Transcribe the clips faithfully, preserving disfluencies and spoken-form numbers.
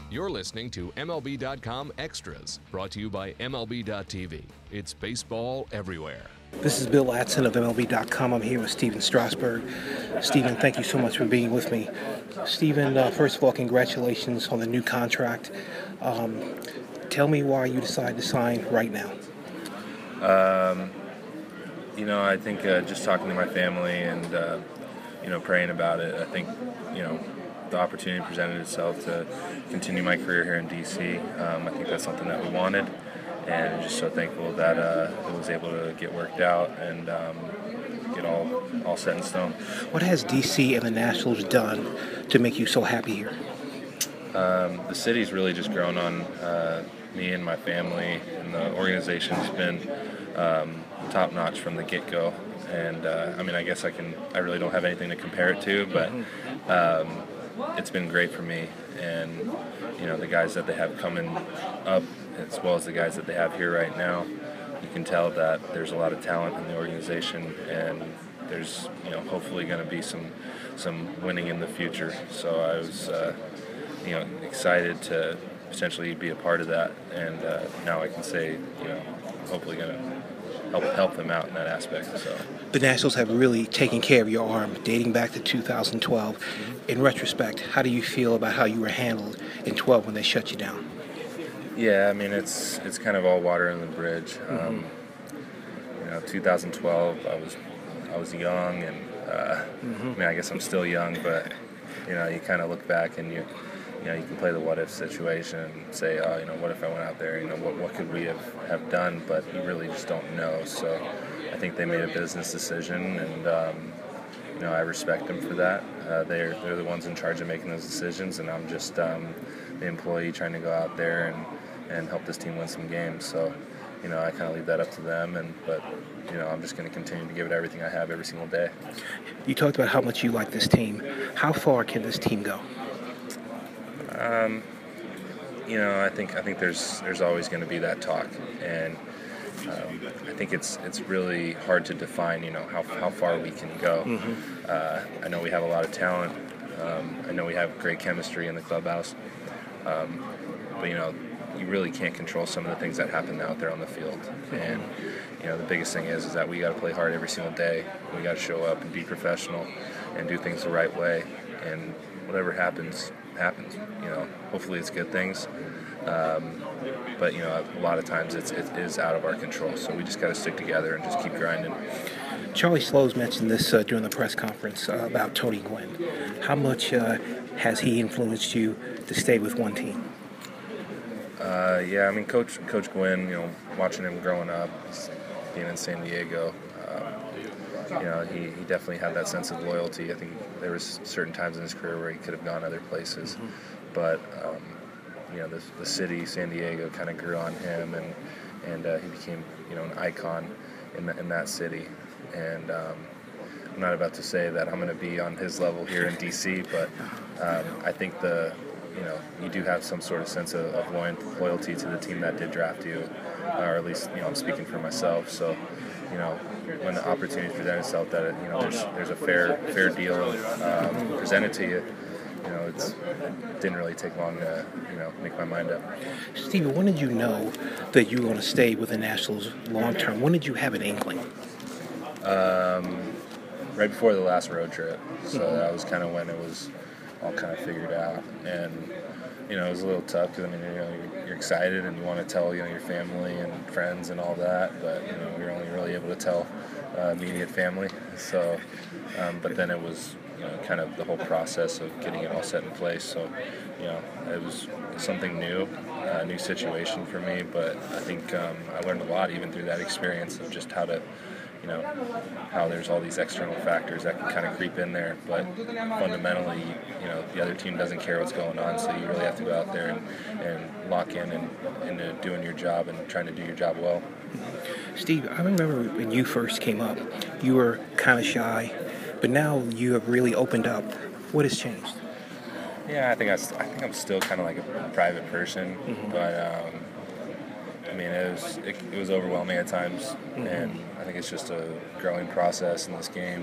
You're listening to M L B dot com Extras, brought to you by M L B dot T V. It's baseball everywhere. This is Bill Ladson of M L B dot com. I'm here with Stephen Strasburg. Stephen, thank you so much for being with me. Stephen, uh, first of all, congratulations on the new contract. Um, tell me why you decided to sign right now. Um, you know, I think uh, just talking to my family and, uh, you know, praying about it, I think, you know, the opportunity presented itself to continue my career here in D C. Um, I think that's something that we wanted, and I'm just so thankful that uh, it was able to get worked out and um, get all all set in stone. What has D C and the Nationals done to make you so happy here? Um, the city's really just grown on uh, me and my family, and the organization's been um, top notch from the get-go. And uh, I mean, I guess I can. I really don't have anything to compare it to, but. Um, It's been great for me, and you know the guys that they have coming up, as well as the guys that they have here right now. You can tell that there's a lot of talent in the organization, and there's you know hopefully going to be some some winning in the future. So I was uh, you know excited to potentially be a part of that, and uh, now I can say you know hopefully going to help help them out in that aspect. So. The Nationals have really taken care of your arm dating back to two thousand twelve. Mm-hmm. In retrospect, how do you feel about how you were handled in twelve when they shut you down? Yeah, I mean, it's it's kind of all water in the bridge. Mm-hmm. Um, you know, two thousand twelve, I was I was young, and uh, mm-hmm. I mean, I guess I'm still young, but you know, you kind of look back and you you know you can play the what if situation and say, oh, you know, what if I went out there? You know, what what could we have, have done? But you really just don't know. So I think they made a business decision, and um, you know, I respect them for that. Uh, they're they're the ones in charge of making those decisions, and I'm just um, the employee trying to go out there and, and help this team win some games. So, you know, I kind of leave that up to them, and but you know, I'm just going to continue to give it everything I have every single day. You talked about how much you like this team. How far can this team go? Um, you know, I think I think there's there's always going to be that talk, and. Um, I think it's it's really hard to define, you know, how how far we can go. Mm-hmm. Uh, I know we have a lot of talent. Um, I know we have great chemistry in the clubhouse. Um, but, you know, you really can't control some of the things that happen out there on the field. Mm-hmm. And, you know, the biggest thing is is that we got to play hard every single day. We got to show up and be professional and do things the right way. And whatever happens, happens. You know, hopefully it's good things. Um, but, you know, a lot of times it's, it is out of our control. So we just got to stick together and just keep grinding. Charlie Slows mentioned this uh, during the press conference uh, about Tony Gwynn. How much uh, has he influenced you to stay with one team? Uh, yeah, I mean, Coach Coach Gwynn, you know, watching him growing up, being in San Diego, um, you know, he, he definitely had that sense of loyalty. I think there was certain times in his career where he could have gone other places. Mm-hmm. But, um, you know, the, the city, San Diego, kind of grew on him, and and uh, he became, you know, an icon in the, in that city. And um, I'm not about to say that I'm going to be on his level here in D C, but um, I think the, you know, you do have some sort of sense of, of loyalty to the team that did draft you, or at least, you know, I'm speaking for myself. So, you know, when the opportunity presents itself that, you know, there's there's a fair fair deal um, presented to you. You know, it's, it didn't really take long to, you know, make my mind up. Stephen, when did you know that you were going to stay with the Nationals long term? When did you have an inkling? Um, right before the last road trip. So mm-hmm. that was kind of when it was all kind of figured out. And, you know, it was a little tough because, I mean, you know, you're, you're excited and you want to tell, you know, your family and friends and all that. But, you know, you're only really able to tell uh, immediate family. So, um, but then it was, you know, kind of the whole process of getting it all set in place. So, you know, it was something new, a new situation for me. But I think um, I learned a lot even through that experience of just how to, you know, how there's all these external factors that can kind of creep in there. But fundamentally, you know, the other team doesn't care what's going on. So you really have to go out there and, and lock in and into doing your job and trying to do your job well. Steve, I remember when you first came up, you were kind of shy. But now you have really opened up. What has changed? Yeah, I think I, I think I'm still kind of like a private person, mm-hmm. but um, I mean it was it, it was overwhelming at times, mm-hmm. and I think it's just a growing process in this game.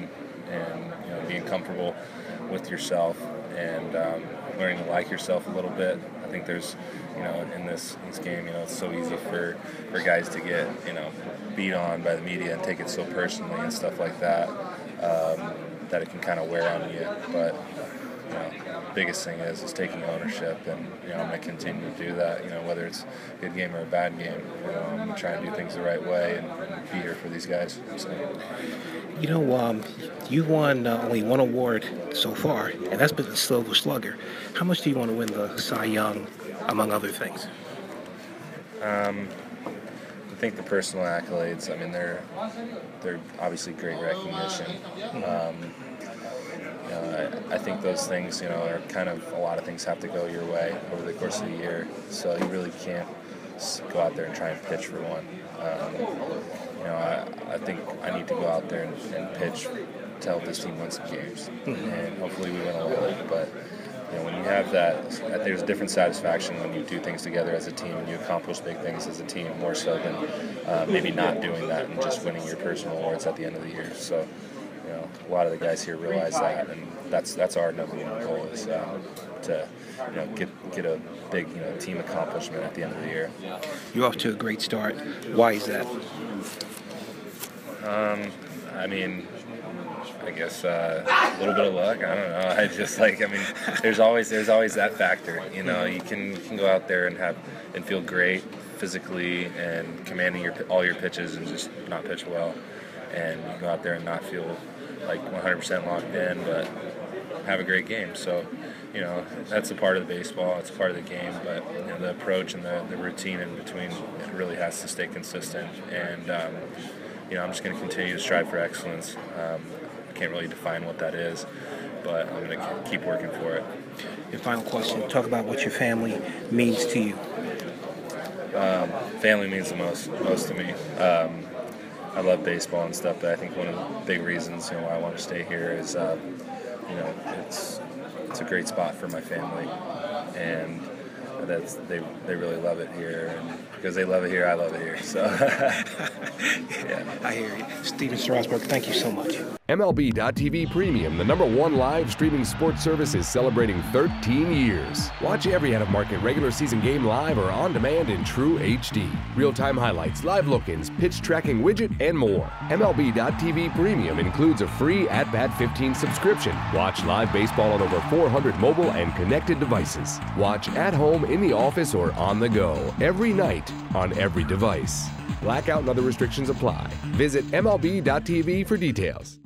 and you know, being comfortable with yourself and um, learning to like yourself a little bit. I think there's, you know, in this, in this game, you know, it's so easy for, for guys to get, you know, beat on by the media and take it so personally and stuff like that, um, that it can kind of wear on you. But, you know, the biggest thing is is taking ownership, and, you know, I'm going to continue to do that, you know, whether it's a good game or a bad game. You know, I'm going to try and do things the right way and, and be here for these guys. So. You know, um, you've won uh, only one award so far, and that's been the Silver Slugger. How much do you want to win the Cy Young, among other things? Um, I think the personal accolades, I mean, they're they're obviously great recognition. Um, you know, I, I think those things, you know, are kind of, a lot of things have to go your way over the course of the year, so you really can't go out there and try and pitch for one. Um, you know, I, I think I need to go out there and, and pitch to help this team win some games, mm-hmm. and hopefully we win a lot. But you know, when you have that, there's a different satisfaction when you do things together as a team and you accomplish big things as a team, more so than uh, maybe not doing that and just winning your personal awards at the end of the year. So, you know, a lot of the guys here realize that, and that's that's our number one goal, is uh, to, you know, get get a big, you know, team accomplishment at the end of the year. You're off to a great start. Why is that? Um, I mean, I guess uh, a little bit of luck. I don't know. I just like. I mean, there's always there's always that factor. You know, you can you can go out there and have and feel great physically and commanding your all your pitches and just not pitch well, and you go out there and not feel like one hundred percent locked in, but have a great game. So, you know, that's a part of the baseball. It's a part of the game. But you know, the approach and the, the routine in between, it really has to stay consistent. And um, you know, I'm just going to continue to strive for excellence. Um, I can't really define what that is, but I'm going to keep working for it. Your final question, talk about what your family means to you. Um, family means the most, most to me. Um, I love baseball and stuff, but I think one of the big reasons, you know, why I want to stay here is, uh, you know, it's it's a great spot for my family, and that's they they really love it here, and because they love it here, I love it here. So, yeah, I hear you. Stephen Strasburg, thank you so much. M L B dot T V Premium, the number one live streaming sports service, is celebrating thirteen years. Watch every out-of-market regular season game live or on demand in true H D. Real-time highlights, live look-ins, pitch tracking widget, and more. M L B dot T V Premium includes a free At Bat fifteen subscription. Watch live baseball on over four hundred mobile and connected devices. Watch at home, in the office, or on the go every night on every device. Blackout and other restrictions apply. Visit M L B dot T V for details.